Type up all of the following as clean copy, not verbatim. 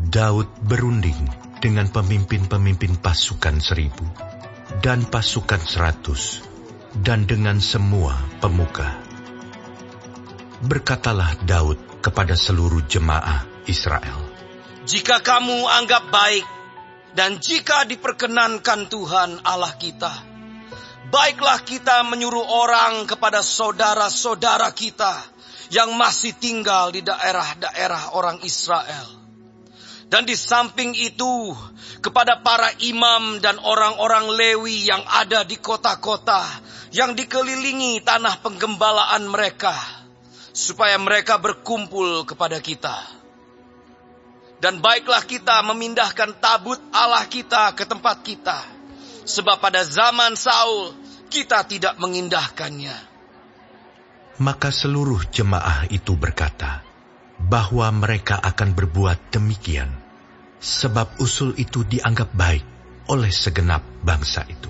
Daud berunding dengan pemimpin-pemimpin pasukan 1.000 dan pasukan 100 dan dengan semua pemuka. Berkatalah Daud kepada seluruh jemaah Israel, "Jika kamu anggap baik dan jika diperkenankan Tuhan Allah kita, baiklah kita menyuruh orang kepada saudara-saudara kita yang masih tinggal di daerah-daerah orang Israel. Dan di samping itu, kepada para imam dan orang-orang Lewi yang ada di kota-kota yang dikelilingi tanah penggembalaan mereka, supaya mereka berkumpul kepada kita. Dan baiklah kita memindahkan tabut Allah kita ke tempat kita, sebab pada zaman Saul kita tidak mengindahkannya." Maka seluruh jemaah itu berkata bahwa mereka akan berbuat demikian, sebab usul itu dianggap baik oleh segenap bangsa itu.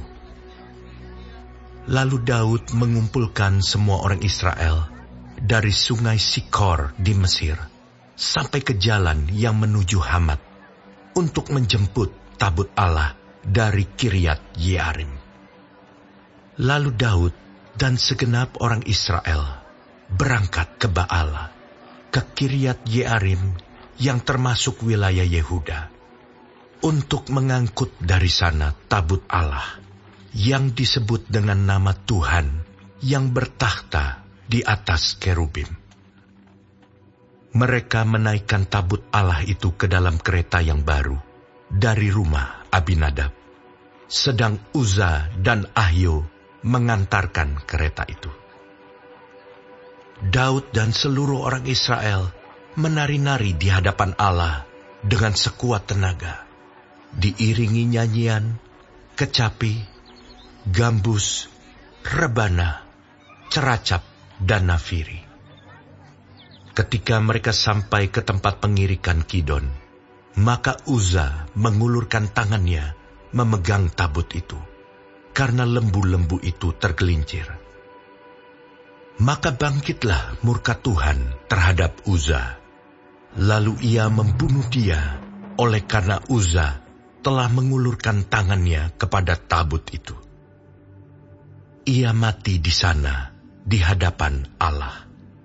Lalu Daud mengumpulkan semua orang Israel dari sungai Sikor di Mesir sampai ke jalan yang menuju Hamat untuk menjemput tabut Allah dari Kiryat Yearim. Lalu Daud dan segenap orang Israel berangkat ke Baala, ke Kiryat Yearim yang termasuk wilayah Yehuda, untuk mengangkut dari sana tabut Allah yang disebut dengan nama Tuhan yang bertakhta di atas kerubim. Mereka menaikkan tabut Allah itu ke dalam kereta yang baru dari rumah Abinadab, sedang Uza dan Ahio mengantarkan kereta itu. Daud dan seluruh orang Israel menari-nari di hadapan Allah dengan sekuat tenaga, diiringi nyanyian, kecapi, gambus, rebana, ceracap, dan nafiri. Ketika mereka sampai ke tempat pengirikan Kidon, maka Uza mengulurkan tangannya memegang tabut itu, karena lembu-lembu itu tergelincir. Maka bangkitlah murka Tuhan terhadap Uza. Lalu ia membunuh dia oleh karena Uza telah mengulurkan tangannya kepada tabut itu. Ia mati di sana di hadapan Allah.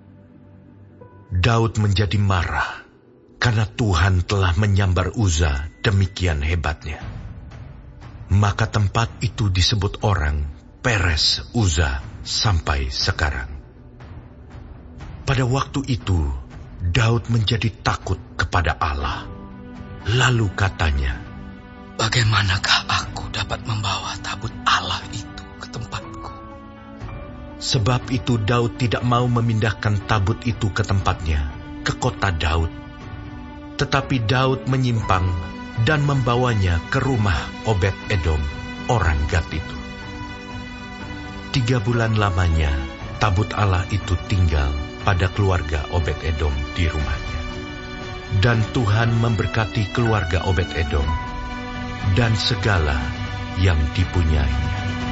Daud menjadi marah karena Tuhan telah menyambar Uza demikian hebatnya. Maka tempat itu disebut orang Peres Uza sampai sekarang. Pada waktu itu, Daud menjadi takut kepada Allah. Lalu katanya, "Bagaimanakah aku dapat membawa tabut Allah itu ke tempatku?" Sebab itu Daud tidak mau memindahkan tabut itu ke tempatnya, ke kota Daud. Tetapi Daud menyimpang dan membawanya ke rumah Obed-Edom, orang Gat itu. 3 bulan lamanya, tabut Allah itu tinggal pada keluarga Obed-Edom di rumahnya. Dan Tuhan memberkati keluarga Obed-Edom dan segala yang dipunyainya.